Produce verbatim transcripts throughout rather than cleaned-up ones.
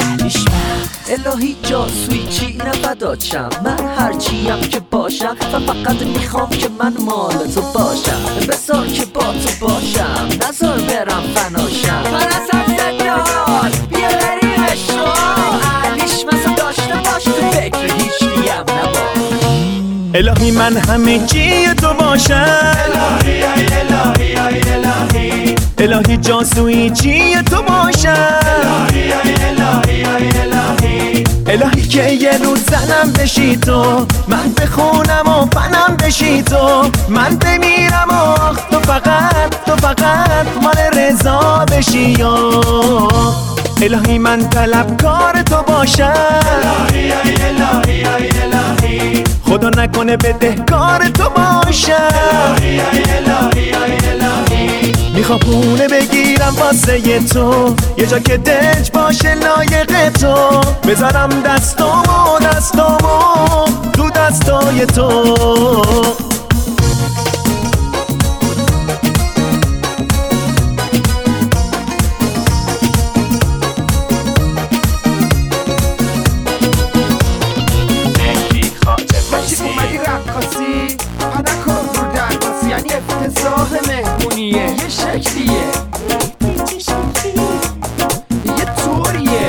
اهلیش من الهی جاسوی چی نفداچم، من هرچیم که باشم و فقط میخوام که من مال تو باشم. بسار که با تو باشم نزار برم فناشم، من از زدار بیا بریم اشتار. اهلیش مثلا داشته باش تو فکر هیچ کیم نباش. الهی من همه چی تو باشم، الهی ای الهی ای الهی الهی جاسوی چی تو باشم، الهی ای الهی ای الهی الهی که یه روز زنم بشی تو، من بخونم و فنم بشی تو، من بمیرم و آخ تو فقط تو فقط مال رضا بشی. یا الهی من طلبکار تو باشم، الهی ای الهی ای الهی خدا نکنه بدهکار تو باشم. الهی ای الهی ای الهی میخوام پونه بگیرم واسه تو، یه جا که دلج باشه لایق تو، بذارم دستامو دستامو تو دستای تو. اومدی رقاصی پنکن رو درباسی، یعنی افتضاح مهمونیه یه شکلیه یه طوریه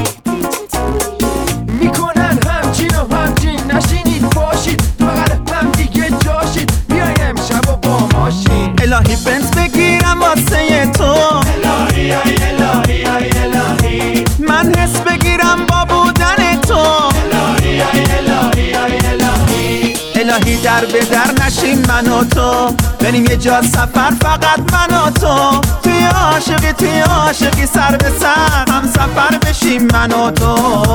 میکنن همچین و همچین، نشینید باشید فقط هم دیگه جاشید، بیای امشب و با ماشین. الهی بنز بگیرم واسه تو، الهی ای الهی ای الهی من حس بگیرم با بودن تو، الهی ای الهی ای الهی الهی در به در نشیم من و تو، بریم یه جا سفر فقط من و تو، توی عاشقی توی عاشقی سر به سر هم سفر بشیم من و تو.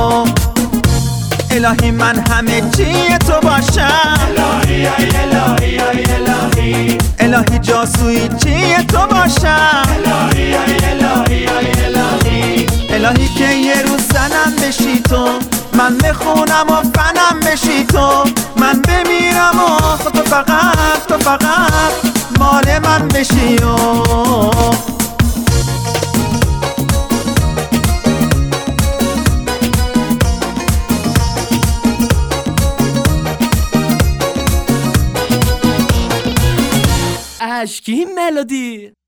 الهی من همه چی تو باشم، الهی ای الهی ای الهی الهی جاسوی چی تو باشم، الهی ای الهی ای الهی الهی که یه روز زنم بشی تو، من بخونم و فنم بشی تو، من بمیرم و تو فقط تو فقط مال من بشی. و اشکی ملودی